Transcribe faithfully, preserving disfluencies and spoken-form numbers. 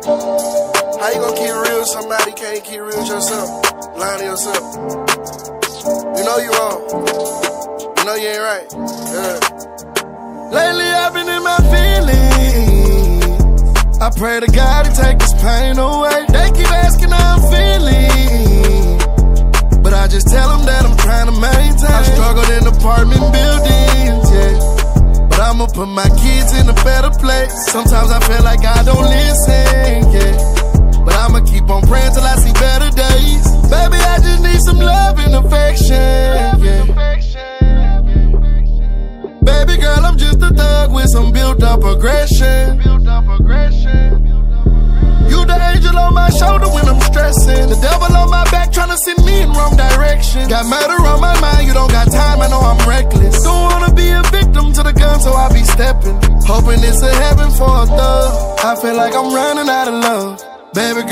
How you gonna keep it real with somebody you can't keep it real with yourself? Lying to yourself. You know you wrong. You know you ain't right. Yeah. Lately I've been in my feelings. I pray to God to take this pain away. They keep asking how I'm feeling, but I just tell them that I'm trying to maintain. I struggled in apartment buildings, yeah, but I'ma put my kids in a better place. Sometimes I feel like I don't listen, yeah, but I'ma keep on praying till I see better days. Baby, I just need some love and affection, yeah. Baby girl, I'm just a thug with some built up aggression. You the angel on my shoulder when I'm stressing. The devil on my back tryna send me in wrong direction. Got murder on my mind, you don't got time, I know I'm reckless. Don't wanna be a victim to the gun, so I be stepping. Hoping it's a heaven for a thug. I feel like I'm running out of love. Baby girl,